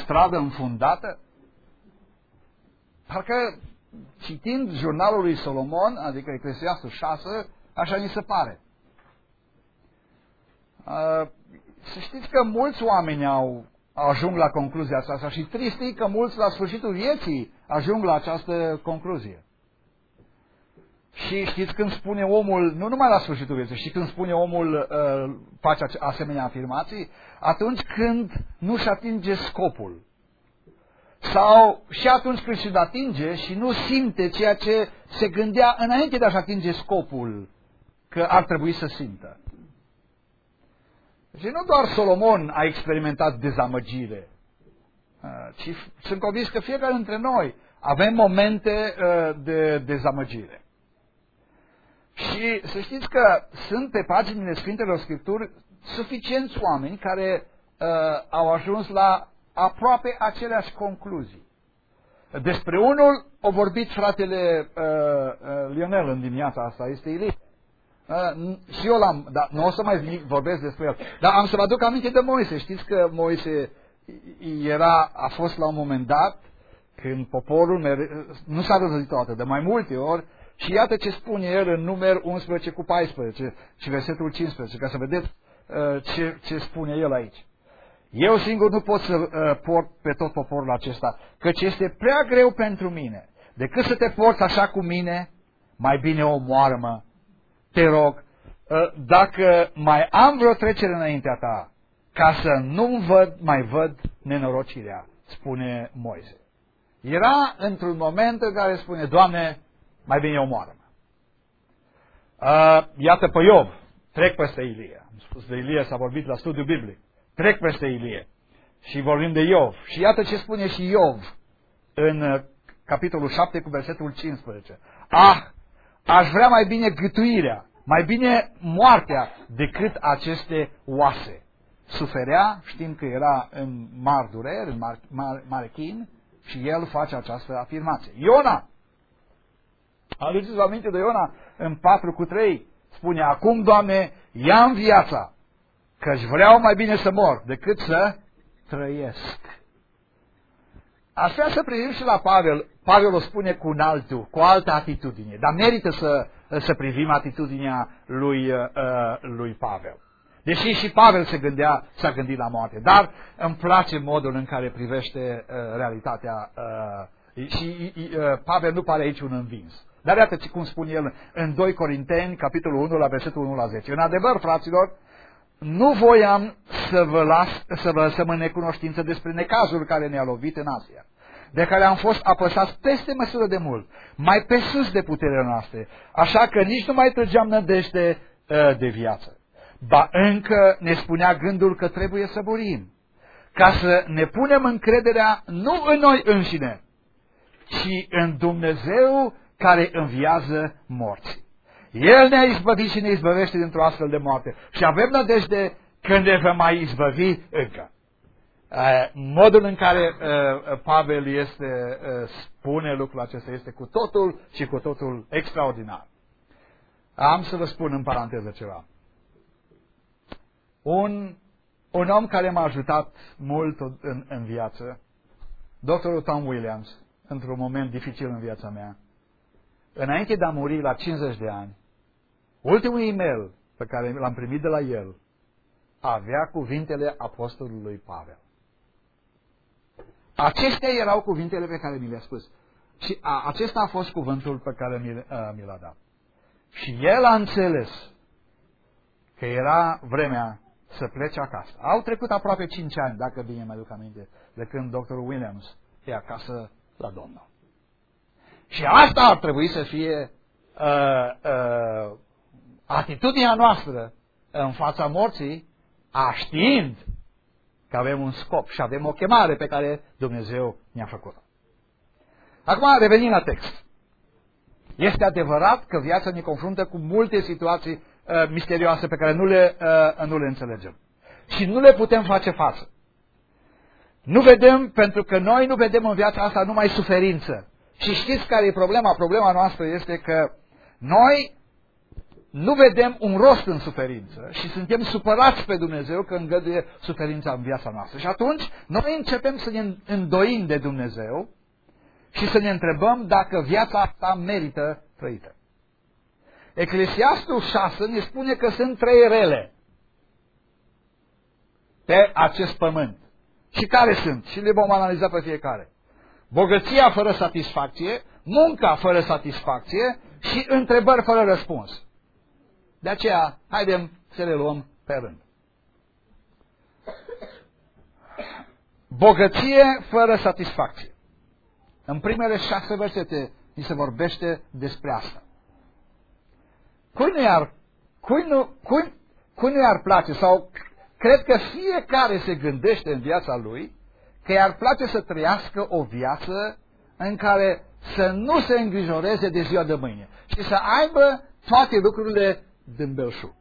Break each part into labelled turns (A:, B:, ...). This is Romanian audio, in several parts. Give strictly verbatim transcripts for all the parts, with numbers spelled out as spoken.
A: stradă înfundată? Parcă citind jurnalul lui Solomon, adică Eclesiastul șase, așa ni se pare. Uh, să știți că mulți oameni au ajung la concluzia aceasta și trist e că mulți la sfârșitul vieții ajung la această concluzie. Și știți când spune omul, nu numai la sfârșitul vieții, și când spune omul uh, face asemenea afirmații, atunci când nu-și atinge scopul. Sau și atunci când și-l atinge și nu simte ceea ce se gândea înainte de a-și atinge scopul că ar trebui să simtă. Și nu doar Solomon a experimentat dezamăgire, ci sunt convins că fiecare dintre noi avem momente de dezamăgire. Și să știți că sunt pe paginile Sfintelor Scripturi suficienți oameni care uh, au ajuns la aproape aceleași concluzii. Despre unul a vorbit fratele uh, uh, Lionel în dimineața asta, este Ilie. Uh, și eu l-am, dar nu o să mai vorbesc despre el. Dar am să vă aduc aminte de Moise. Știți că Moise era, a fost la un moment dat, când poporul mere, nu s-a răzărit toată, de mai multe ori, și iată ce spune el în Numer unsprezece cu paisprezece și versetul cincisprezece, ca să vedeți uh, ce, ce spune el aici. Eu singur nu pot să uh, port pe tot poporul acesta, căci este prea greu pentru mine. Decât să te porți așa cu mine, mai bine omoară-mă, te rog, uh, dacă mai am vreo trecere înaintea ta, ca să nu văd, mai văd nenorocirea, spune Moise. Era într-un moment în care spune, Doamne, mai bine omoară-mă. Uh, iată pe Iov, trec peste Ilie. Am spus de Ilie, s-a vorbit la studiu biblic. Trec peste Ilie și vorbim de Iov. Și iată ce spune și Iov în uh, capitolul șapte cu versetul cincisprezece. Ah, aș vrea mai bine gâtuirea, mai bine moartea decât aceste oase. Suferea, știm că era în mari dureri, în mare, mare, mare chin, și el face această afirmație. Iona, aduceți-vă aminte de Iona în patru cu trei, spune, acum, Doamne, ia-mi viața, că-și vreau mai bine să mor decât să trăiesc. Aș vrea să privim și la Pavel. Pavel o spune cu un altul, cu o altă atitudine, dar merită să, să privim atitudinea lui, uh, lui Pavel. Deși și Pavel se gândea, s-a gândit la moarte, dar îmi place modul în care privește uh, realitatea uh, și uh, Pavel nu pare aici un învins. Dar iată cum spune el în doi Corinteni, capitolul unu, la versetul unu la zece. În adevăr, fraților, nu voiam să vă las, să vă să mă necunoștință despre necazul care ne-a lovit în Asia, de care am fost apăsați peste măsură de mult, mai pe sus de puterea noastră, așa că nici nu mai trăgeam nădejde uh, de viață. Ba încă ne spunea gândul că trebuie să murim, ca să ne punem încrederea nu în noi înșine, ci în Dumnezeu care înviază morții. El ne-a izbăvit și ne izbăvește dintr-o astfel de moarte. Și avem nădejde că ne va mai izbăvi încă. Modul în care Pavel este, spune lucrul acesta este cu totul și cu totul extraordinar. Am să vă spun în paranteză ceva. Un, un om care m-a ajutat mult în, în viață, doctorul Tom Williams, într-un moment dificil în viața mea, înainte de a muri la cincizeci de ani, ultimul e-mail pe care l-am primit de la el avea cuvintele apostolului Pavel. Acestea erau cuvintele pe care mi le-a spus. Și a, acesta a fost cuvântul pe care mi, a, mi l-a dat. Și el a înțeles că era vremea să plece acasă. Au trecut aproape cinci ani, dacă bine mă aduc aminte, de când doctorul Williams e acasă la Domnul. Și asta ar trebui să fie uh, uh, atitudinea noastră în fața morții, a știind că avem un scop și avem o chemare pe care Dumnezeu ne-a făcut-o. Acum revenim la text. Este adevărat că viața ne confruntă cu multe situații uh, misterioase pe care nu le, uh, nu le înțelegem. Și nu le putem face față. Nu vedem, pentru că noi nu vedem în viața asta numai suferință. Și știți care e problema? Problema noastră este că noi nu vedem un rost în suferință și suntem supărați pe Dumnezeu că îngăduie suferința în viața noastră. Și atunci noi începem să ne îndoim de Dumnezeu și să ne întrebăm dacă viața asta merită trăită. Eclesiastul șase ne spune că sunt trei rele pe acest pământ. Și care sunt? Și le vom analiza pe fiecare. Bogăția fără satisfacție, munca fără satisfacție și întrebări fără răspuns. De aceea, haidem să le luăm pe rând. Bogăție fără satisfacție. În primele șase versete ni se vorbește despre asta. Cui nu i-ar, cui nu, cui, cui nu i-ar place, sau cred că fiecare se gândește în viața lui că i-ar place să trăiască o viață în care să nu se îngrijoreze de ziua de mâine și să aibă toate lucrurile din belșug.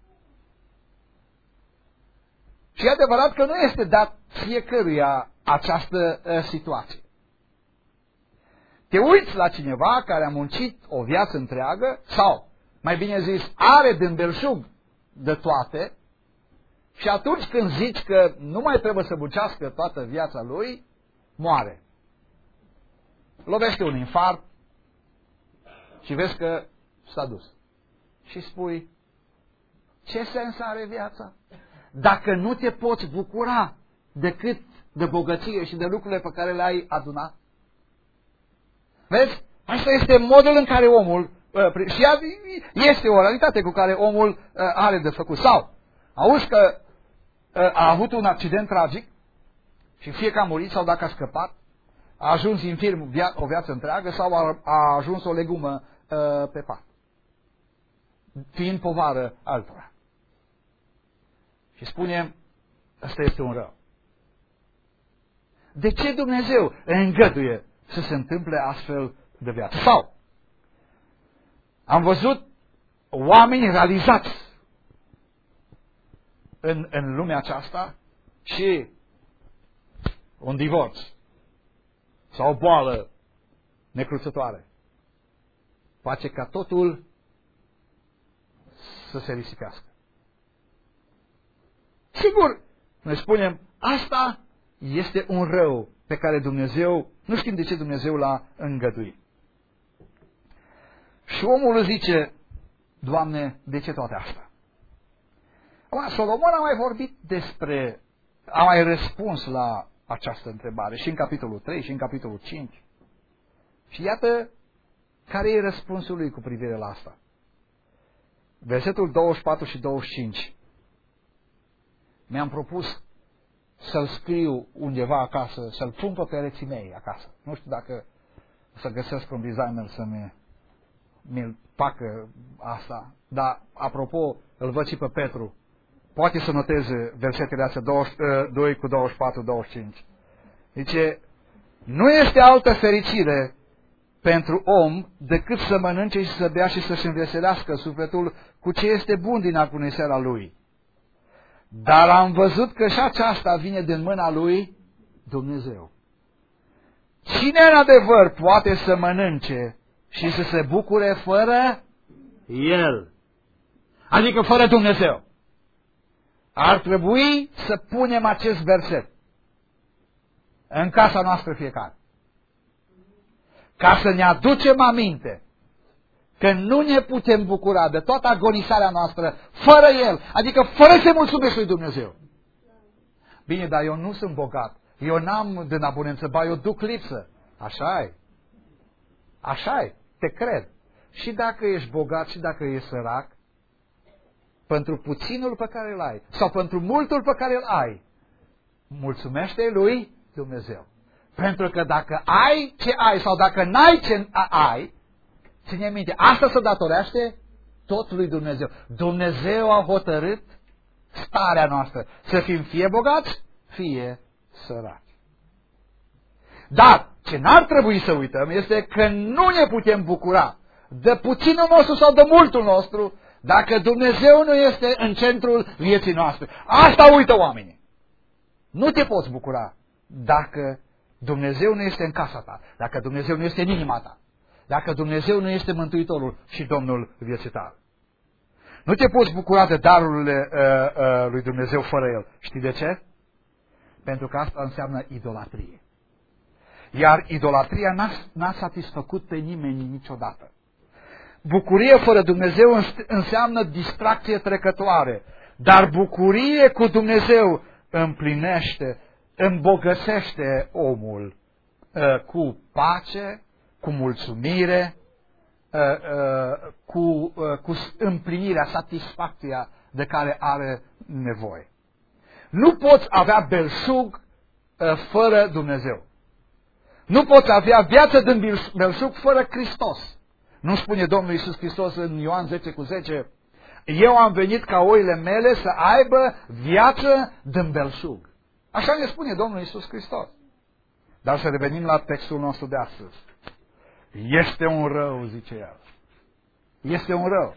A: Și e adevărat că nu este dat fiecăruia această uh, situație. Te uiți la cineva care a muncit o viață întreagă sau, mai bine zis, are din belșug de toate și atunci când zici că nu mai trebuie să muncească toată viața lui, moare. Lovește un infart și vezi că s-a dus. Și spui, ce sens are viața? Dacă nu te poți bucura decât de bogăție și de lucrurile pe care le-ai adunat. Vezi? Asta este modul în care omul, și este o realitate cu care omul are de făcut. Sau, auzi că a avut un accident tragic și fie că a murit sau dacă a scăpat, a ajuns infirm o viață întreagă sau a, a ajuns o legumă uh, pe pat, fiind povară altora. Și spune, ăsta este un rău. De ce Dumnezeu îngăduie să se întâmple astfel de viață? Sau, am văzut oameni realizați în, în lumea aceasta și un divorț sau o boală necruțătoare face ca totul să se risipească. Sigur, noi spunem, asta este un rău pe care Dumnezeu, nu știm de ce Dumnezeu l-a îngăduit. Și omul zice, Doamne, de ce toate astea? Acum, Solomon a mai vorbit despre, a mai răspuns la această întrebare și în capitolul trei și în capitolul cinci. Și iată care e răspunsul lui cu privire la asta. Versetul douăzeci și patru și douăzeci și cinci. Mi-am propus să-l scriu undeva acasă, să-l pun pe pereții mei acasă. Nu știu dacă să găsesc un designer să-mi mi-l facă asta. Dar, apropo, îl văd și pe Petru. Poate să noteze versetele astea doi cu douăzeci și patru douăzeci și cinci. Zice, nu este altă fericire pentru om decât să mănânce și să bea și să-și înveselească sufletul cu ce este bun din acuneseala lui. Dar am văzut că și aceasta vine din mâna lui Dumnezeu. Cine în adevăr poate să mănânce și să se bucure fără El? Adică fără Dumnezeu. Ar trebui să punem acest verset în casa noastră fiecare. Ca să ne aducem aminte că nu ne putem bucura de toată agonisarea noastră fără El, adică fără să mulțumesc lui Dumnezeu. Bine, dar eu nu sunt bogat, eu n-am din abundență, ba eu duc lipsă. Așa-i. Așa-i, te cred. Și dacă ești bogat și dacă ești sărac, pentru puținul pe care îl ai, sau pentru multul pe care îl ai, mulțumește lui Dumnezeu. Pentru că dacă ai ce ai, sau dacă n-ai ce ai, ține minte, asta se datorește tot lui Dumnezeu. Dumnezeu a hotărât starea noastră, să fim fie bogați, fie săraci. Dar ce n-ar trebui să uităm este că nu ne putem bucura de puținul nostru sau de multul nostru dacă Dumnezeu nu este în centrul vieții noastre. Asta uită oamenii. Nu te poți bucura dacă Dumnezeu nu este în casa ta, dacă Dumnezeu nu este în inima ta, dacă Dumnezeu nu este Mântuitorul și Domnul vieții tale. Nu te poți bucura de darurile uh, uh, lui Dumnezeu fără El. Știi de ce? Pentru că asta înseamnă idolatrie. Iar idolatria n-a, n-a satisfăcut pe nimeni niciodată. Bucurie fără Dumnezeu înseamnă distracție trecătoare. Dar bucurie cu Dumnezeu împlinește, îmbogățește omul uh, cu pace, cu mulțumire, uh, uh, cu, uh, cu împlinirea, satisfacția de care are nevoie. Nu poți avea belșug uh, fără Dumnezeu. Nu poți avea viață din belșug fără Hristos. Nu spune Domnul Iisus Hristos în Ioan zece cu zece, eu am venit ca oile mele să aibă viață din belșug. Așa ne spune Domnul Iisus Hristos. Dar să revenim la textul nostru de astăzi. Este un rău, zice el. Este un rău.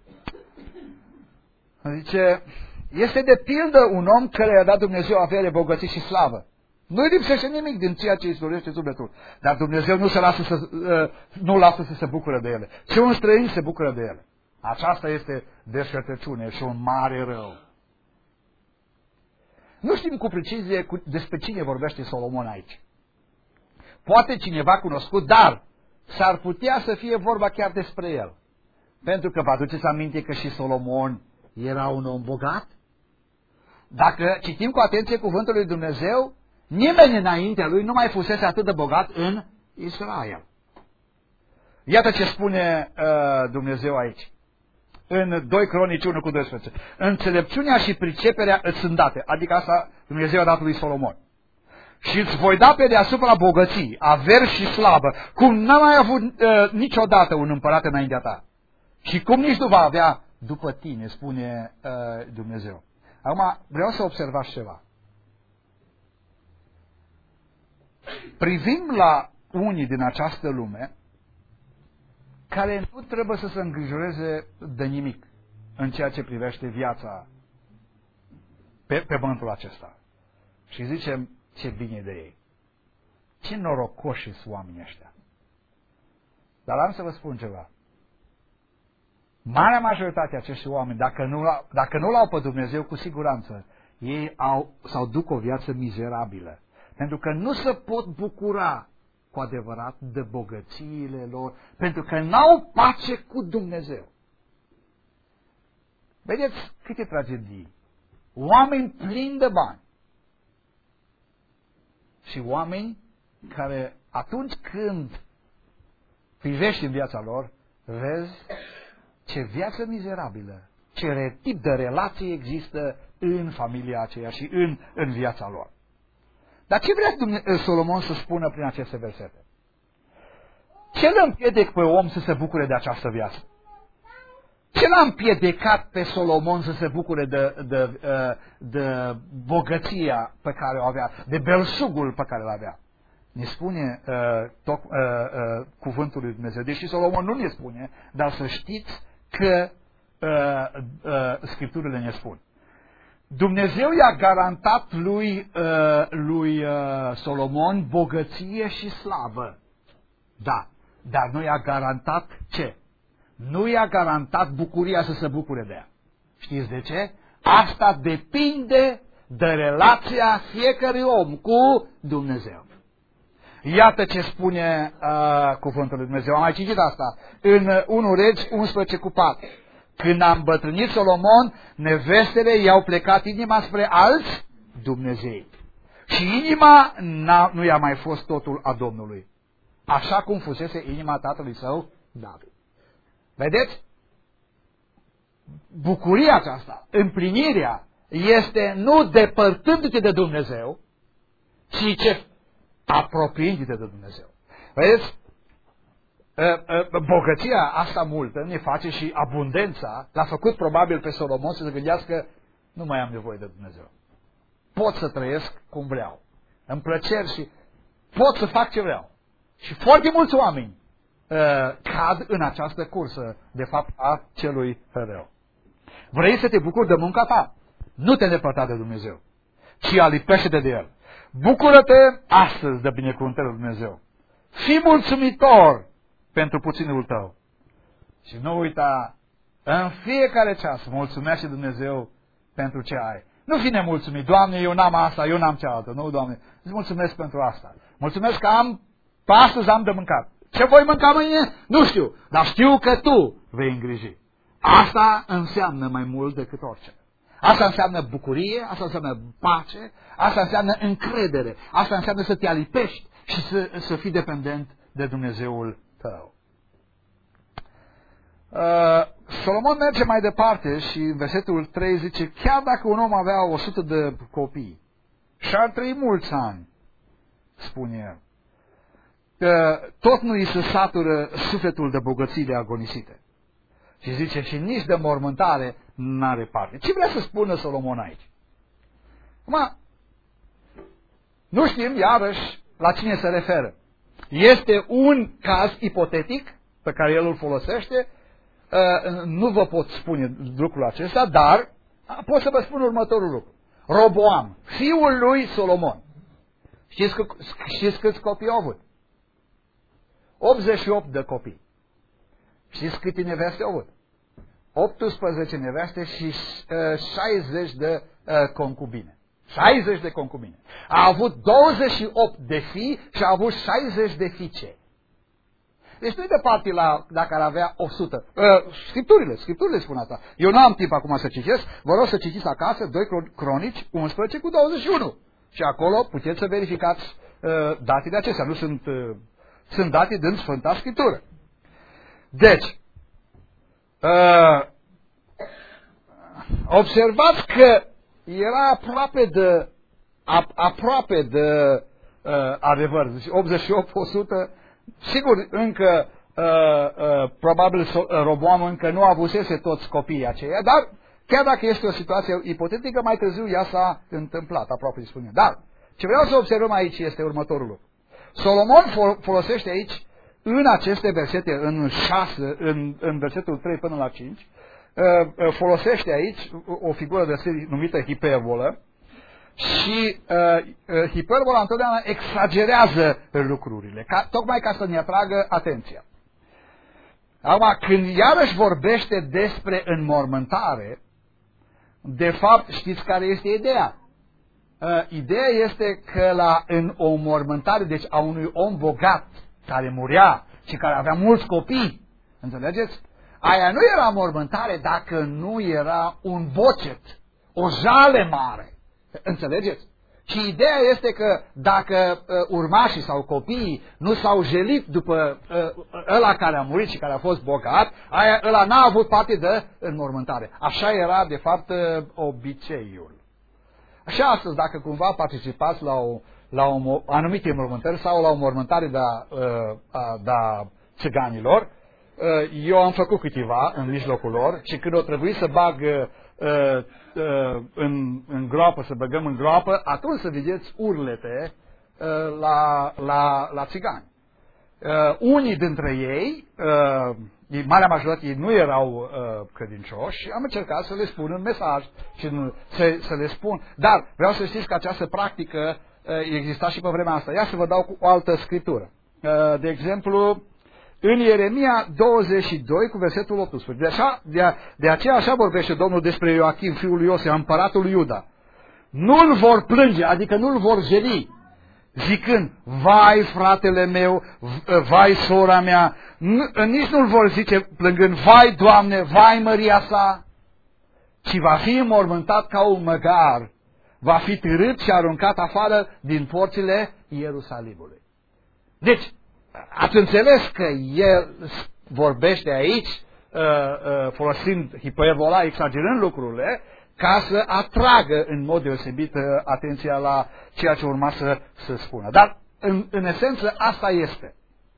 A: Zice, este de pildă un om care i-a dat Dumnezeu avere, bogății și slavă. Nu-i lipsește nimic din ceea ce îi dorește sufletul. Dar Dumnezeu nu se lasă să, nu lasă să se bucure de ele. Și un străin se bucură de ele. Aceasta este deșertăciune și un mare rău. Nu știm cu precizie cu, despre cine vorbește Solomon aici. Poate cineva cunoscut, dar s-ar putea să fie vorba chiar despre el. Pentru că vă aduceți aminte că și Solomon era un om bogat? Dacă citim cu atenție cuvântul lui Dumnezeu, nimeni înaintea lui nu mai fusese atât de bogat în Israel. Iată ce spune uh, Dumnezeu aici. În doi Cronici unu cu doisprezece. Înțelepciunea și priceperea îți sunt date. Adică asta Dumnezeu a dat lui Solomon. Și îți voi da pe deasupra bogății, averi și slavă, cum n-a mai avut uh, niciodată un împărat înaintea ta. Și cum nici nu va avea după tine, spune uh, Dumnezeu. Acum vreau să observați ceva. Privim la unii din această lume care nu trebuie să se îngrijoreze de nimic în ceea ce privește viața pe, pe pământul acesta. Și zicem, ce bine de ei. Ce norocoși sunt oamenii ăștia. Dar am să vă spun ceva. Marea majoritate a acestor oameni, dacă nu, dacă nu l-au pe Dumnezeu, cu siguranță, ei au, sau duc o viață mizerabilă. Pentru că nu se pot bucura cu adevărat de bogățiile lor, pentru că n-au pace cu Dumnezeu. Vedeți câte tragedii. Oameni plini de bani. Și oameni care atunci când privești în viața lor, vezi ce viață mizerabilă, ce tip de relație există în familia aceea și în, în viața lor. Dar ce vrea Solomon să spună prin aceste versete? Ce l-a împiedicat pe om să se bucure de această viață? Ce l-a împiedicat pe Solomon să se bucure de, de, de, de bogăția pe care o avea, de belșugul pe care îl avea? Ne spune uh, toc, uh, uh, cuvântul lui Dumnezeu. Deși Solomon nu ne spune, dar să știți că uh, uh, Scripturile ne spun. Dumnezeu i-a garantat lui, uh, lui uh, Solomon bogăție și slavă. Da, dar nu i-a garantat ce? Nu i-a garantat bucuria să se bucure de ea. Știți de ce? Asta depinde de relația fiecărui om cu Dumnezeu. Iată ce spune uh, cuvântul lui Dumnezeu. Am mai citit asta în unu Regi unsprezece cu patru. Când a îmbătrânit Solomon, nevestele i-au plecat inima spre alți Dumnezei. Și inima nu i-a mai fost totul a Domnului. Așa cum fusese inima tatălui său, David. Vedeți? Bucuria aceasta, împlinirea, este nu depărtându-te de Dumnezeu, ci ce? Apropiindu-te de Dumnezeu. Vedeți? Bogăția asta multă ne face și abundența l-a făcut probabil pe Solomon să se gândească, nu mai am nevoie de Dumnezeu. Pot să trăiesc cum vreau. În plăceri și pot să fac ce vreau. Și foarte mulți oameni uh, cad în această cursă, de fapt, a celui rău. Vrei să te bucuri de munca ta? Nu te îndepărta de Dumnezeu, ci alipește-te de El. Bucură-te astăzi de binecuvântarea lui Dumnezeu. Fii mulțumitor pentru puținul tău. Și nu uita În fiecare ceas mulțumește Dumnezeu pentru ce ai. Nu fi nemulțumit. Doamne, eu n-am asta, eu n-am cealaltă. Nu, Doamne, îți mulțumesc pentru asta. Mulțumesc că am, pe astăzi am de mâncat. Ce voi mânca mâine? Nu știu. Dar știu că Tu vei îngriji. Asta înseamnă mai mult decât orice. Asta înseamnă bucurie, asta înseamnă pace, asta înseamnă încredere, asta înseamnă să te alipești și să, să fii dependent de Dumnezeul tău. Uh, Solomon merge mai departe și în versetul trei zice, chiar dacă un om avea o sută de copii și ar trăi mulți ani, spune el, uh, tot nu îi se satură sufletul de bogățiile agonisite. Și zice, și nici de mormântare n-are parte. Ce vrea să spună Solomon aici? Acum, nu știm, iarăși, la cine se referă. Este un caz ipotetic pe care el îl folosește. Nu vă pot spune lucrul acesta, dar pot să vă spun următorul lucru. Roboam, fiul lui Solomon. Știți, că, știți câți copii au avut? optzeci și opt de copii. Știți câte neveste au avut? optsprezece neveste și uh, șaizeci de uh, concubine. șaizeci de concubine. A avut douăzeci și opt de fii și a avut șaizeci de fiice. Deci nu-i departe la dacă ar avea o sută. Uh, scripturile, scripturile spun asta. Eu nu am timp acum să citesc, vă rog să citiți acasă doi Cronici unsprezece cu douăzeci și unu. Și acolo puteți să verificați uh, datele acestea. Nu sunt, uh, sunt date din Sfânta Scriptură. Deci, uh, observați că era aproape de, a, aproape de uh, adevăr. Deci optzeci și opt, o sută, sigur, încă, uh, uh, probabil Roboam încă nu avusese toți copiii aceia, dar chiar dacă este o situație ipotetică, mai târziu ea s-a întâmplat, aproape spune. Dar, ce vreau să observăm aici este următorul lucru. Solomon folosește aici, în aceste versete, în șase, în, în versetul trei până la cinci, folosește aici o figură de serie numită hiperbolă și uh, hiperbola întotdeauna exagerează lucrurile, ca, tocmai ca să ne atragă atenția. Acum, când iarăși vorbește despre înmormântare, de fapt, știți care este ideea? Uh, ideea este că la în o înmormântare, deci a unui om bogat, care murea și care avea mulți copii, înțelegeți? Aia nu era mormântare dacă nu era un bocet, o jale mare, înțelegeți? Și ideea este că dacă uh, urmașii sau copiii nu s-au jelit după uh, ăla care a murit și care a fost bogat, aia ăla n-a avut parte de înmormântare. Așa era de fapt uh, obiceiul. Și astăzi, dacă cumva participați la o la o anumite înmormântări sau la o mormântare de a, de a țiganilor, eu am făcut câteva în mijlocul lor și când o trebuie să bag în, în groapă, să băgăm în groapă, atunci să vedeți urlete la, la, la țigani. Unii dintre ei, marea majoritate, nu erau credincioși și am încercat să le spun un mesaj și să, să le spun. Dar vreau să știți că această practică exista și pe vremea asta. Ia să vă dau cu o altă scriptură. De exemplu, în Ieremia douăzeci și doi cu versetul optsprezece. De, așa, de, de aceea așa vorbește Domnul despre Ioachim, fiul lui Iosea, împăratul lui Iuda. Nu-l vor plânge, adică nu-l vor jeli, zicând, vai fratele meu, vai sora mea, nici nu-l vor zice plângând, vai Doamne, vai măria sa, ci va fi înmormântat ca un măgar, va fi târât și aruncat afară din porțile Ierusalimului. Deci, ați înțeles că el vorbește aici, folosind hiperbola, exagerând lucrurile, ca să atragă în mod deosebit atenția la ceea ce urma să, să spună. Dar, în, în esență, asta este.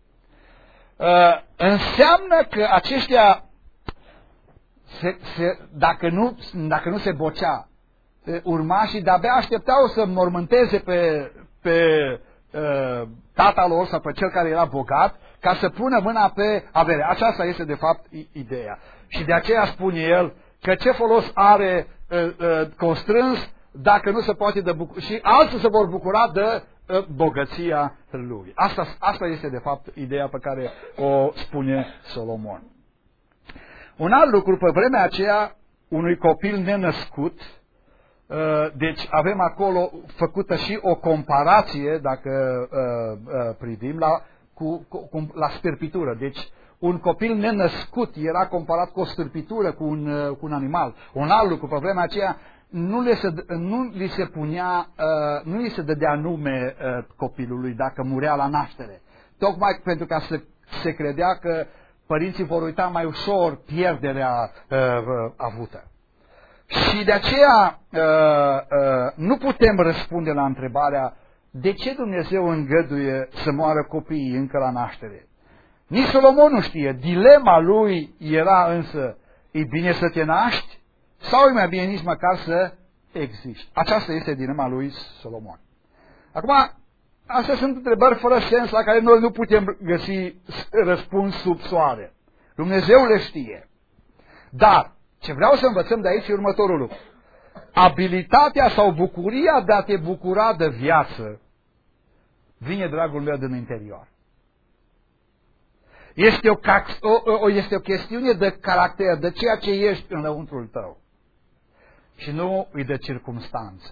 A: Înseamnă că aceștia, se, se, dacă, nu, dacă nu se bocea, urmașii de-abia așteptau să mormânteze pe, pe uh, tata lor sau pe cel care era bogat, ca să pună mâna pe avere. Aceasta este de fapt ideea. Și de aceea spune el că ce folos are uh, uh, constrâns dacă nu se poate de bucur- și alții se vor bucura de uh, bogăția lui. Asta, asta este de fapt ideea pe care o spune Solomon. Un alt lucru, pe vremea aceea, unui copil nenăscut, deci avem acolo făcută și o comparație, dacă privim, la, cu, cu, la stârpitură. Deci un copil nenăscut era comparat cu o stârpitură, cu un, cu un animal. Un alt lucru, pe vremea aceea, nu li se, nu li se punea, nu li se dădea nume copilului dacă murea la naștere. Tocmai pentru că se, se credea că părinții vor uita mai ușor pierderea avută. Și de aceea nu putem răspunde la întrebarea de ce Dumnezeu îngăduie să moară copiii încă la naștere. Nici Solomon nu știe. Dilema lui era însă, e bine să te naști sau e mai bine nici măcar să existi. Aceasta este dilema lui Solomon. Acum, astea sunt întrebări fără sens la care noi nu putem găsi răspuns sub soare. Dumnezeu le știe. Dar ce vreau să învățăm de aici e următorul lucru. Abilitatea sau bucuria de a te bucura de viață vine, dragul meu, din interior. Este o, o, o, este o chestiune de caracter, de ceea ce ești înăuntrul tău. Și nu îi de circumstanțe.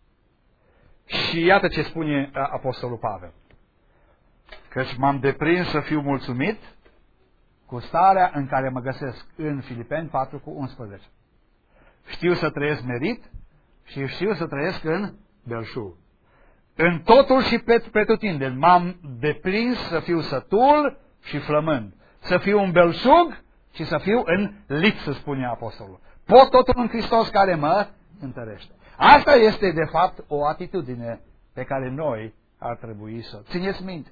A: Și iată ce spune Apostolul Pavel. Căci m-am deprins să fiu mulțumit cu starea în care mă găsesc, în Filipeni patru cu unsprezece. Știu să trăiesc merit și știu să trăiesc în belșug. În totul și pe pretutindeni m-am deprins să fiu sătul și flămând. Să fiu un belșug și să fiu în lipsă, spune Apostolul. Pot totul în Hristos care mă întărește. Asta este, de fapt, o atitudine pe care noi ar trebui să țineți minte.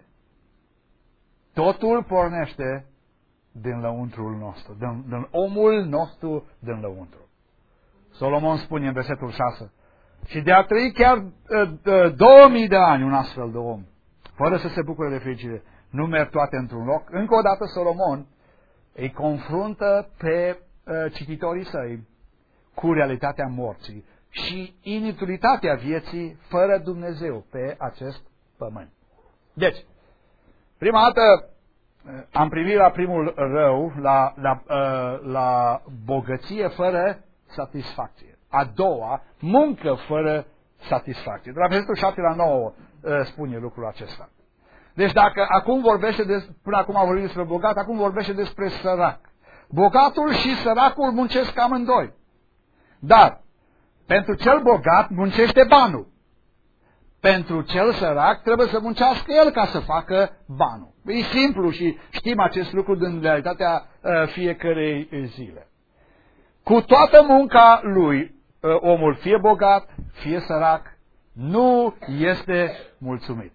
A: Totul pornește din lăuntrul nostru, din, din omul nostru din lăuntru. Solomon spune în versetul șase, și de a trăi chiar două mii de ani un astfel de om, fără să se bucure de fericire, nu merg toate într-un loc. Încă o dată Solomon îi confruntă pe uh, cititorii săi cu realitatea morții și inutilitatea vieții fără Dumnezeu pe acest pământ. Deci, prima dată am privit la primul rău, la, la, la bogăție fără satisfacție. A doua, muncă fără satisfacție. De la versetul șapte la nouă spune lucrul acesta. Deci dacă acum vorbește, de, până acum a vorbit despre bogat, acum vorbește despre sărac. Bogatul și săracul muncesc amândoi. Dar, pentru cel bogat muncește banul. Pentru cel sărac trebuie să muncească el ca să facă banul. E simplu și știm acest lucru din realitatea uh, fiecărei zile. Cu toată munca lui, uh, omul fie bogat, fie sărac, nu este mulțumit.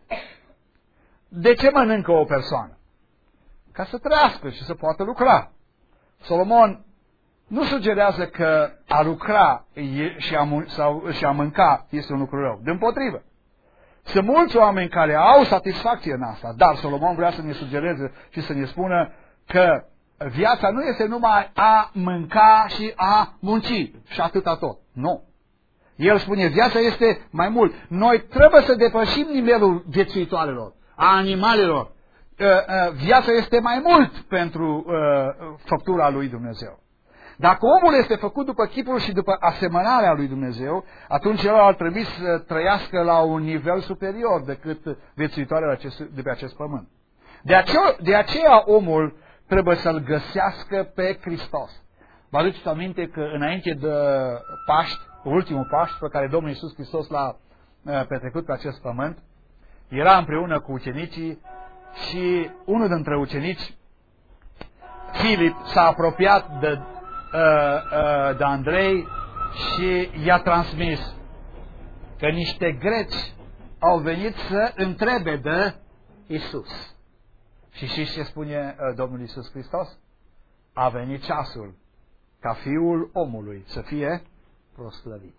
A: De ce mănâncă o persoană? Ca să trăiască și să poată lucra. Solomon nu sugerează că a lucra și a, sau, și a mânca este un lucru rău. Dimpotrivă. Sunt mulți oameni care au satisfacție în asta, dar Solomon vrea să ne sugereze și să ne spună că viața nu este numai a mânca și a munci și atâta tot. Nu. El spune, viața este mai mult. Noi trebuie să depășim nivelul viețuitoarelor, a animalelor. Viața este mai mult pentru făptura lui Dumnezeu. Dacă omul este făcut după chipul și după asemănarea lui Dumnezeu, atunci el ar trebui să trăiască la un nivel superior decât viețuitoarele de pe acest pământ. De aceea, de aceea omul trebuie să-L găsească pe Hristos. Vă aduceți aminte că înainte de Paști, ultimul Paști pe care Domnul Iisus Hristos l-a petrecut pe acest pământ, era împreună cu ucenicii și unul dintre ucenici, Filip, s-a apropiat de de Andrei și i-a transmis că niște greci au venit să întrebe de Isus. Și știți ce spune Domnul Iisus Hristos? A venit ceasul ca Fiul omului să fie proslăvit.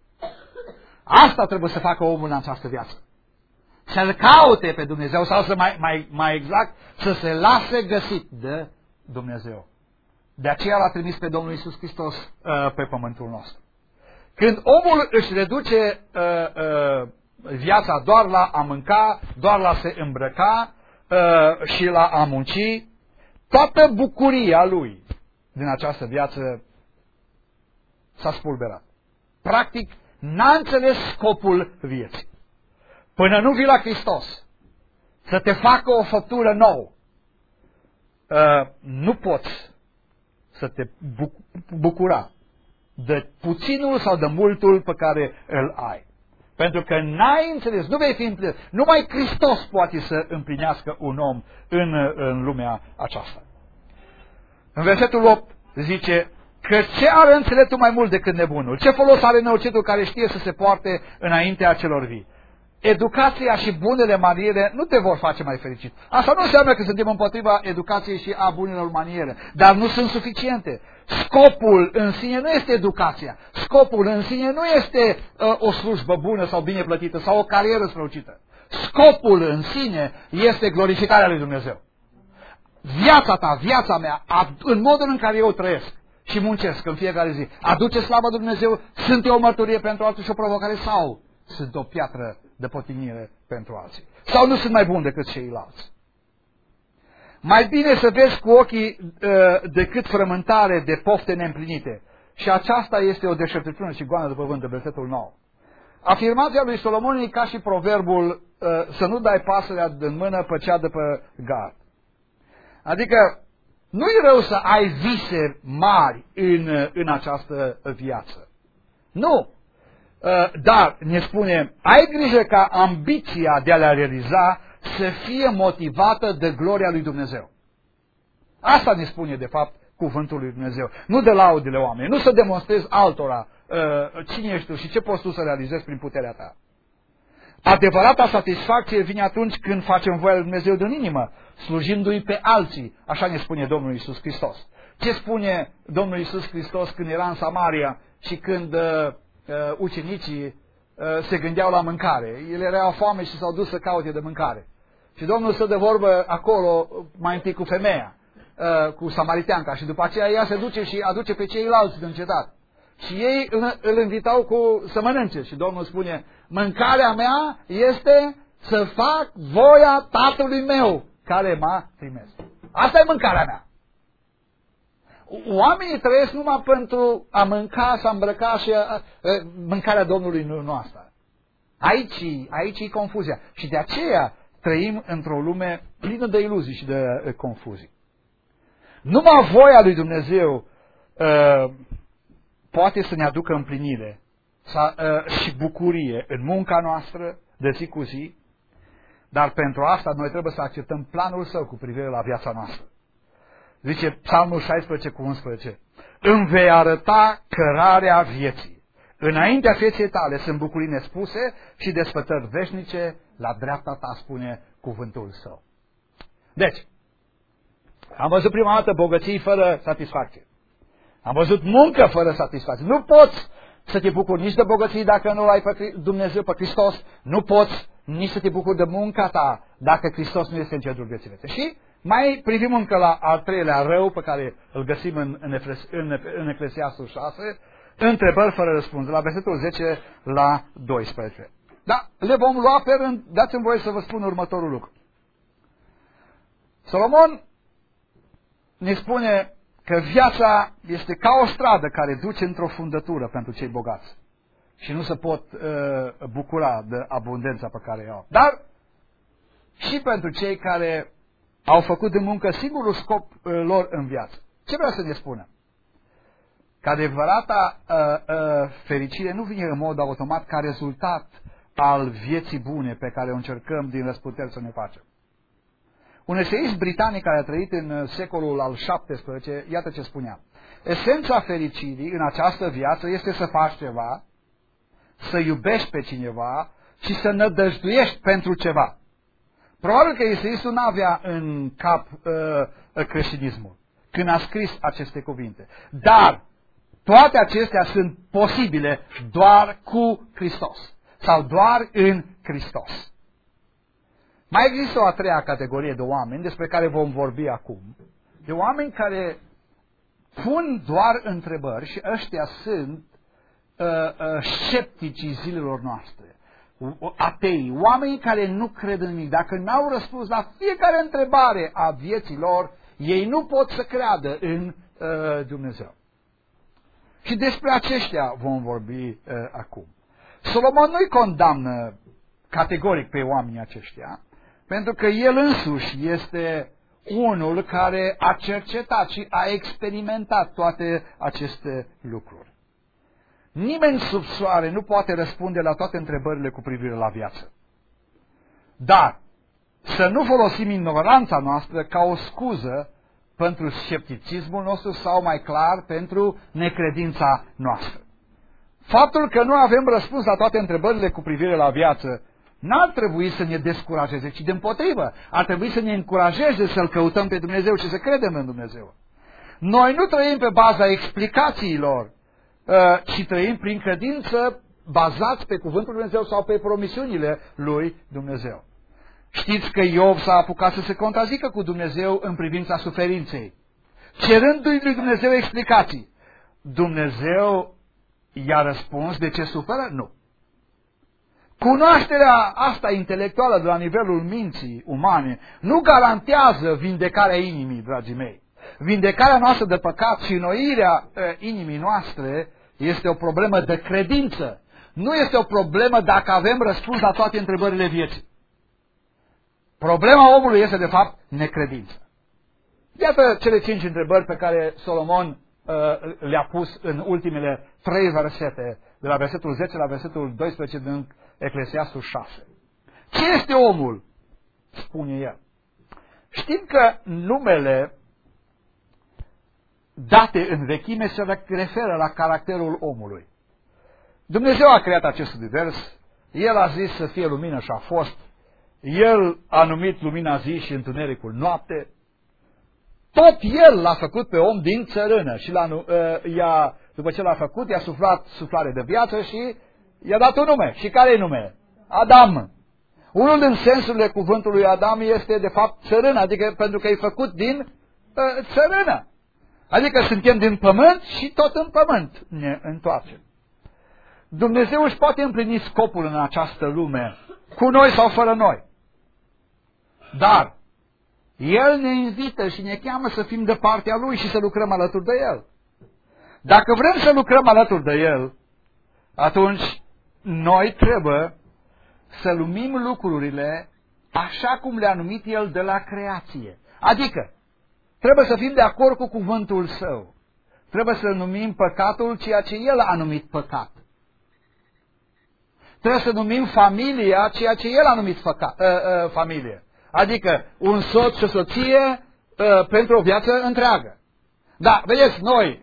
A: Asta trebuie să facă omul în această viață. Să-L caute pe Dumnezeu sau să mai, mai, mai exact să se lase găsit de Dumnezeu. De aceea l-a trimis pe Domnul Iisus Hristos uh, pe pământul nostru. Când omul își reduce uh, uh, viața doar la a mânca, doar la a se îmbrăca uh, și la a munci, toată bucuria lui din această viață s-a spulberat. Practic, n-a înțeles scopul vieții. Până nu vii la Hristos să te facă o făptură nouă, nu poți să te bucura de puținul sau de multul pe care îl ai. Pentru că n-ai înțeles, nu vei fi împlinit. Numai Hristos poate să împlinească un om în, în lumea aceasta. În versetul opt zice că ce are înțeleptul mai mult decât nebunul? Ce folos are neocetul care știe să se poarte înaintea celor vii? Educația și bunele maniere nu te vor face mai fericit. Asta nu înseamnă că suntem împotriva educației și a bunelor maniere, dar nu sunt suficiente. Scopul în sine nu este educația. Scopul în sine nu este uh, o slujbă bună sau bine plătită sau o carieră strălucită. Scopul în sine este glorificarea lui Dumnezeu. Viața ta, viața mea, în modul în care eu trăiesc și muncesc în fiecare zi, aduce slavă Dumnezeu, sunt eu o mărturie pentru alții și o provocare sau sunt o piatră de potignire pentru alții. Sau nu sunt mai bun decât ceilalți. Mai bine să vezi cu ochii uh, decât frământare de pofte neîmplinite. Și aceasta este o deșertăciune și goană după vânt, de versetul nouă. Afirmația lui Solomon e ca și proverbul uh, să nu dai pasărea în mână pe cea de pe gard. Adică nu-i rău să ai vise mari în, în această viață. Nu. Uh, dar ne spune, ai grijă ca ambiția de a le realiza să fie motivată de gloria lui Dumnezeu. Asta ne spune, de fapt, cuvântul lui Dumnezeu. Nu de laudele oameni. Nu să demonstrezi altora uh, cine ești tu și ce poți tu să realizezi prin puterea ta. Adevărata satisfacție vine atunci când facem voia lui Dumnezeu din inimă, slujindu-i pe alții. Așa ne spune Domnul Iisus Hristos. Ce spune Domnul Iisus Hristos când era în Samaria și când uh, uh, ucenicii uh, se gândeau la mâncare? Ele erau foame și s-au dus să caute de mâncare. Și Domnul stă de vorbă acolo mai întâi cu femeia, uh, cu samariteanca, și după aceea ea se duce și aduce pe ceilalți din cetate. Și ei îl invitau cu să mănânce. Și Domnul spune, mâncarea mea este să fac voia Tatălui meu care m-a trimis. Asta e mâncarea mea. Oamenii trăiesc numai pentru a mânca, să îmbrăca și a, a, mâncarea Domnului nu asta. Aici, aici e confuzia. Și de aceea trăim într-o lume plină de iluzii și de uh, confuzii. Numai voia lui Dumnezeu uh, poate să ne aducă împlinire să, uh, și bucurie în munca noastră de zi cu zi, dar pentru asta noi trebuie să acceptăm planul Său cu privire la viața noastră. Zice Psalmul șaisprezece cu unsprezece, îmi vei arăta cărarea vieții. Înaintea feței tale sunt bucurii nespuse și desfătări veșnice, la dreapta ta spune cuvântul Său. Deci, am văzut prima dată bogății fără satisfacție. Am văzut muncă fără satisfacție. Nu poți să te bucuri nici de bogății dacă nu ai pe Dumnezeu, pe Hristos. Nu poți nici să te bucuri de munca ta dacă Hristos nu este în centrul vieții tale. Și mai privim încă la al treilea rău pe care îl găsim în, în, în, în Eclesiastul șase, întrebări fără răspuns, la versetul zece la doisprezece. Da, le vom lua pe rând. Dați-mi voie să vă spun următorul lucru. Solomon ne spune că viața este ca o stradă care duce într-o fundătură pentru cei bogați și nu se pot uh, bucura de abundența pe care o au. Dar și pentru cei care au făcut de muncă singurul scop uh, lor în viață. Ce vrea să ne spună? Că adevărata uh, uh, fericire nu vine în mod automat ca rezultat al vieții bune pe care o încercăm din răsputeri să ne facem. Un eseist britanic care a trăit în secolul al șaptesprezecelea, iată ce spunea. Esența fericirii în această viață este să faci ceva, să iubești pe cineva și să nădăjduiești pentru ceva. Probabil că eseistul nu avea în cap uh, creștinismul când a scris aceste cuvinte. Dar toate acestea sunt posibile doar cu Hristos sau doar în Hristos. Mai există o a treia categorie de oameni despre care vom vorbi acum. De oameni care pun doar întrebări și ăștia sunt uh, uh, scepticii zilelor noastre. Atei, oamenii care nu cred în nimic. Dacă n-au răspuns la fiecare întrebare a vieții lor, ei nu pot să creadă în uh, Dumnezeu. Și despre aceștia vom vorbi uh, acum. Solomon nu-i condamnă categoric pe oamenii aceștia, pentru că el însuși este unul care a cercetat și a experimentat toate aceste lucruri. Nimeni sub soare nu poate răspunde la toate întrebările cu privire la viață. Dar să nu folosim ignoranța noastră ca o scuză pentru scepticismul nostru sau, mai clar, pentru necredința noastră. Faptul că nu avem răspuns la toate întrebările cu privire la viață n-ar trebui să ne descurajeze, ci dimpotrivă, ar trebui să ne încurajeze să-L căutăm pe Dumnezeu și să credem în Dumnezeu. Noi nu trăim pe baza explicațiilor, ci trăim prin credință, bazați pe cuvântul lui Dumnezeu sau pe promisiunile lui Dumnezeu. Știți că Iov s-a apucat să se contrazică cu Dumnezeu în privința suferinței, cerându-i lui Dumnezeu explicații. Dumnezeu i-a răspuns de ce suferă? Nu. Cunoașterea asta intelectuală de la nivelul minții umane nu garantează vindecarea inimii, dragii mei. Vindecarea noastră de păcat și înnoirea uh, inimii noastre este o problemă de credință. Nu este o problemă dacă avem răspuns la toate întrebările vieții. Problema omului este, de fapt, necredință. Iată cele cinci întrebări pe care Solomon uh, le-a pus în ultimele trei versete, de la versetul zece la versetul doisprezece din Eclesiastul șase. Ce este omul? Spune el. Știm că numele date în vechime se referă la caracterul omului. Dumnezeu a creat acest univers, El a zis să fie lumină și a fost, El a numit lumina zi și întunericul noapte, tot El l-a făcut pe om din țărână și l-a, uh, i-a, după ce l-a făcut, i-a suflat suflare de viață și i-a dat un nume. Și care e numele? Adam. Unul din sensurile cuvântului Adam este de fapt țărână, adică pentru că e făcut din uh, țărână. Adică suntem din pământ și tot în pământ ne întoarcem. Dumnezeu își poate împlini scopul în această lume, cu noi sau fără noi. Dar El ne invită și ne cheamă să fim de partea Lui și să lucrăm alături de El. Dacă vrem să lucrăm alături de El, atunci noi trebuie să lumim lucrurile așa cum le-a numit El de la creație. Adică, trebuie să fim de acord cu cuvântul Său. Trebuie să numim păcatul ceea ce El a numit păcat. Trebuie să numim familia ceea ce El a numit făca, uh, uh, familie. Adică un soț și o soție uh, pentru o viață întreagă. Da, vedeți, noi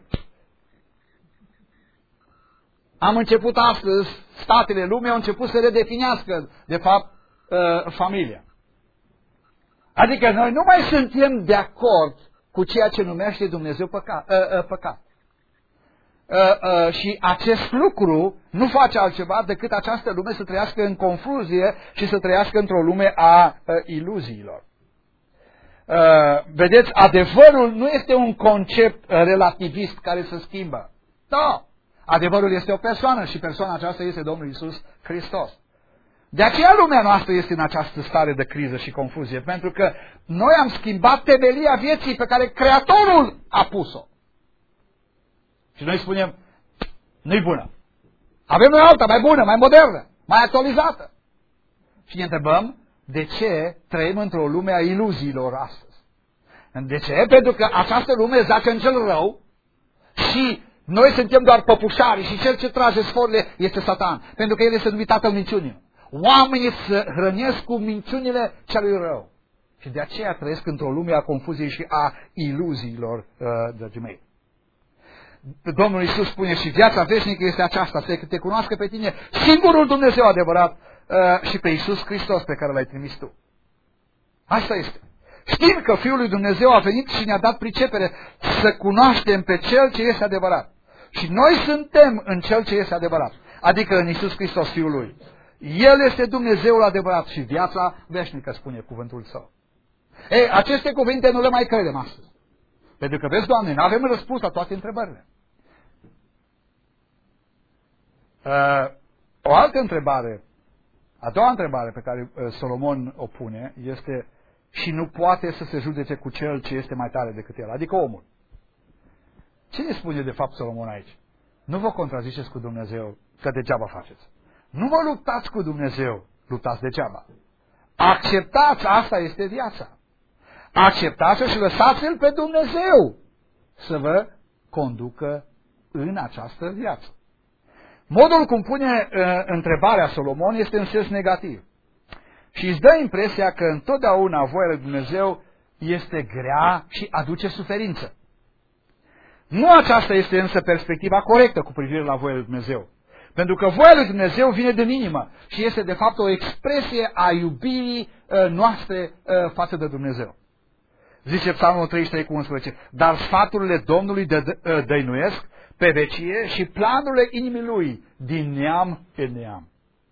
A: am început astăzi, statele lumii au început să redefinească, de fapt, uh, familia. Adică noi nu mai suntem de acord cu ceea ce numește Dumnezeu păcat. Uh, uh, păcat. Uh, uh, și acest lucru nu face altceva decât această lume să trăiască în confuzie și să trăiască într-o lume a uh, iluziilor. Uh, vedeți, adevărul nu este un concept relativist care se schimbă. Da, adevărul este o persoană și persoana aceasta este Domnul Iisus Hristos. De aceea lumea noastră este în această stare de criză și confuzie, pentru că noi am schimbat temelia vieții pe care Creatorul a pus-o. Și noi spunem, nu-i bună. Avem noi alta, mai bună, mai modernă, mai actualizată. Și ne întrebăm, de ce trăim într-o lume a iluziilor astăzi? De ce? Pentru că această lume zace în cel rău și noi suntem doar păpușari și cel ce trage sforile este Satan. Pentru că el este numit tatăl minciunii. Oamenii se hrănesc cu minciunile celui rău. Și de aceea trăiesc într-o lume a confuziei și a iluziilor, uh, dragii mei. Domnul Iisus spune și viața veșnică este aceasta, să te cunoască pe tine, singurul Dumnezeu adevărat uh, și pe Iisus Hristos pe care l-ai trimis tu. Asta este. Știm că Fiul lui Dumnezeu a venit și ne-a dat pricepere să cunoaștem pe Cel ce este adevărat. Și noi suntem în Cel ce este adevărat, adică în Iisus Hristos, Fiul Lui. El este Dumnezeul adevărat și viața veșnică, spune cuvântul Său. Ei, aceste cuvinte nu le mai credem astăzi. Pentru că, vezi, Doamne, nu avem răspuns la toate întrebările. Uh, o altă întrebare, a doua întrebare pe care uh, Solomon o pune este: și nu poate să se judece cu cel ce este mai tare decât el, adică omul. Ce ne spune de fapt Solomon aici? Nu vă contraziceți cu Dumnezeu, că degeaba faceți. Nu vă luptați cu Dumnezeu, luptați degeaba. Acceptați, asta este viața. Acceptați-o și lăsați-L pe Dumnezeu să vă conducă în această viață. Modul cum pune uh, întrebarea Solomon este în sens negativ. Și îți dă impresia că întotdeauna voia lui Dumnezeu este grea și aduce suferință. Nu aceasta este însă perspectiva corectă cu privire la voia lui Dumnezeu. Pentru că voia lui Dumnezeu vine din inimă și este de fapt o expresie a iubirii uh, noastre uh, față de Dumnezeu. Zice Psalmul treizeci și trei cu unsprezece, dar sfaturile Domnului dă, uh, dăinuiesc pe vecie și planurile inimii Lui din neam în neam.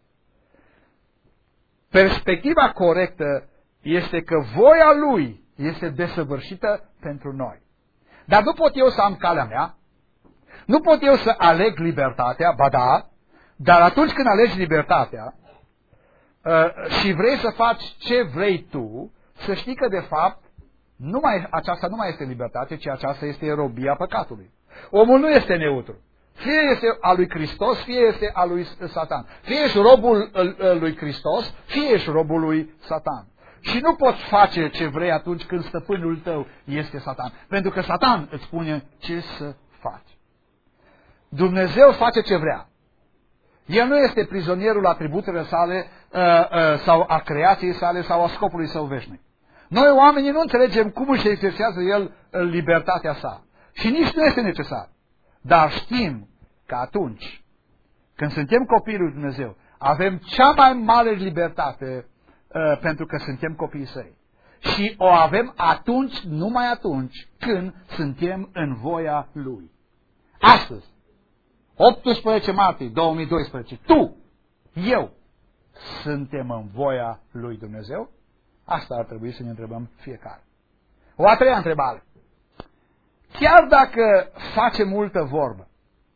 A: Perspectiva corectă este că voia Lui este desăvârșită pentru noi. Dar nu pot eu să am calea mea, nu pot eu să aleg libertatea, ba da, dar atunci când alegi libertatea uh, și vrei să faci ce vrei tu, să știi că de fapt nu mai, aceasta nu mai este libertate, ci aceasta este robia păcatului. Omul nu este neutru. Fie este al lui Hristos, fie este al lui Satan. Fie ești robul lui Hristos, fie ești robul lui Satan. Și nu poți face ce vrei atunci când stăpânul tău este Satan. Pentru că Satan îți spune ce să faci. Dumnezeu face ce vrea. El nu este prizonierul atributelor sale uh, uh, sau a creației sale sau a scopului său veșnic. Noi oamenii nu înțelegem cum își exersează el libertatea sa. Și nici nu este necesar. Dar știm că atunci, când suntem copiii lui Dumnezeu, avem cea mai mare libertate uh, pentru că suntem copiii săi. Și o avem atunci, numai atunci, când suntem în voia Lui. Astăzi, optsprezece martie două mii doisprezece, tu, eu, suntem în voia lui Dumnezeu? Asta ar trebui să ne întrebăm fiecare. O a treia întrebare. Chiar dacă face multă vorbă,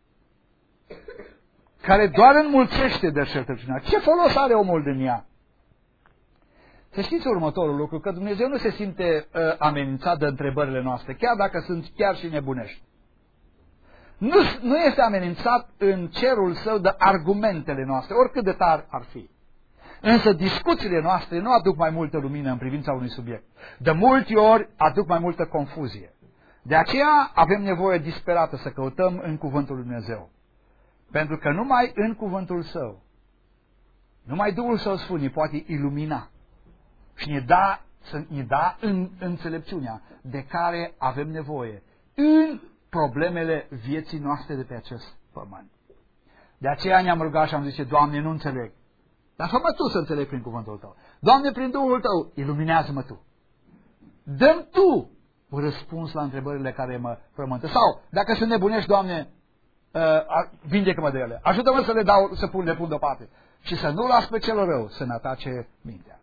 A: care doar înmulțește deșertăciunea, ce folos are omul din ea? Să știți următorul lucru, că Dumnezeu nu se simte uh, amenințat de întrebările noastre, chiar dacă sunt chiar și nebunești. Nu, nu este amenințat în cerul său de argumentele noastre, oricât de tari ar fi. Însă discuțiile noastre nu aduc mai multă lumină în privința unui subiect. De multe ori aduc mai multă confuzie. De aceea avem nevoie disperată să căutăm în Cuvântul lui Dumnezeu. Pentru că numai în Cuvântul Său, numai Duhul Său Sfânt ne poate ilumina și ne da, să ne da în înțelepciunea de care avem nevoie în problemele vieții noastre de pe acest pământ. De aceea ne-am rugat și am zis, Doamne, nu înțeleg. Dar fă-mă Tu să înțeleg prin cuvântul Tău. Doamne, prin Duhul Tău, iluminează-mă Tu. Dă-mi Tu un răspuns la întrebările care mă frământă. Sau, dacă sunt nebunești, Doamne, uh, vindecă-mă de ele. Ajută-mă să le dau, să pun, le pun deoparte. Și să nu las pe cel rău să ne atace mintea.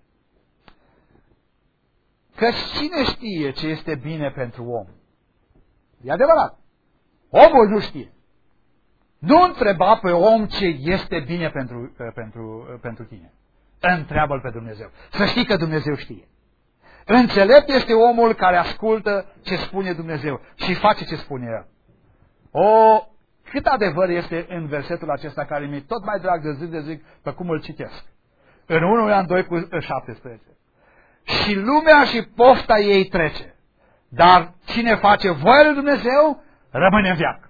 A: Că cine știe ce este bine pentru om? E adevărat. Omul nu știe. Nu întreba pe om ce este bine pentru, pentru, pentru tine. Întreabă-L pe Dumnezeu. Să știi că Dumnezeu știe. Înțelept este omul care ascultă ce spune Dumnezeu și face ce spune El. O, cât adevăr este în versetul acesta care mi-e tot mai drag de zi de zi pe cum îl citesc. În unu Ioan doi cu șaptesprezece. Și lumea și pofta ei trece. Dar cine face voia lui Dumnezeu rămâne în veac.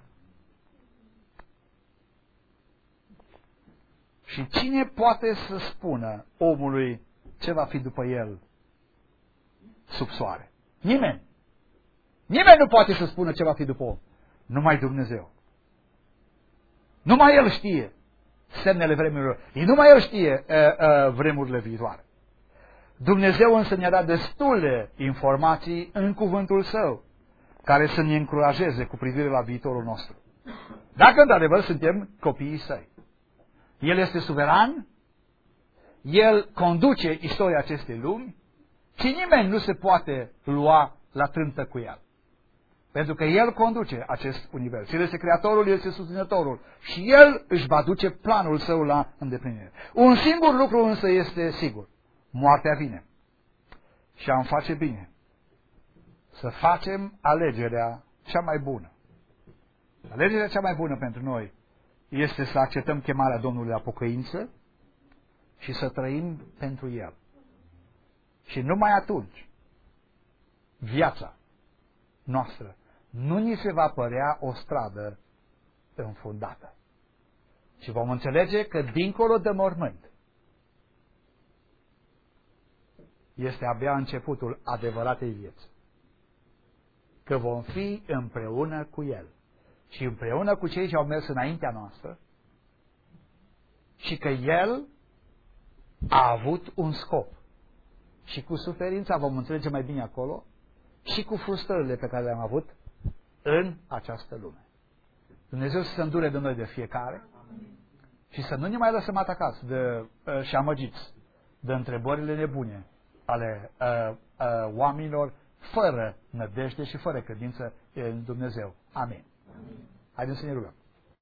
A: Și cine poate să spună omului ce va fi după el sub soare? Nimeni. Nimeni nu poate să spună ce va fi după om. Numai Dumnezeu. Numai El știe semnele vremurilor. Numai El știe uh, uh, vremurile viitoare. Dumnezeu însă ne-a dat destule informații în cuvântul Său, care să ne încurajeze cu privire la viitorul nostru. Dacă într-adevăr suntem copiii Săi. El este suveran, El conduce istoria acestei lumi și nimeni nu se poate lua la trântă cu El. Pentru că El conduce acest univers. El este creatorul, El este susținătorul și El își va duce planul Său la îndeplinire. Un singur lucru însă este sigur. Moartea vine. Și am face bine să facem alegerea cea mai bună. Alegerea cea mai bună pentru noi este să acceptăm chemarea Domnului la pocăință și să trăim pentru El. Și numai atunci viața noastră nu ni se va părea o stradă înfundată. Și vom înțelege că dincolo de mormânt este abia începutul adevăratei vieți. Că vom fi împreună cu El și împreună cu cei ce au mers înaintea noastră și că El a avut un scop. Și cu suferința vom înțelege mai bine acolo și cu frustrările pe care le-am avut în această lume. Dumnezeu să se îndure de noi de fiecare și să nu ne mai lăsăm atacați de, uh, și amăgiți de întrebările nebune ale uh, uh, oamenilor fără nădejde și fără credință în Dumnezeu. Amin. Haideți să ne rugăm.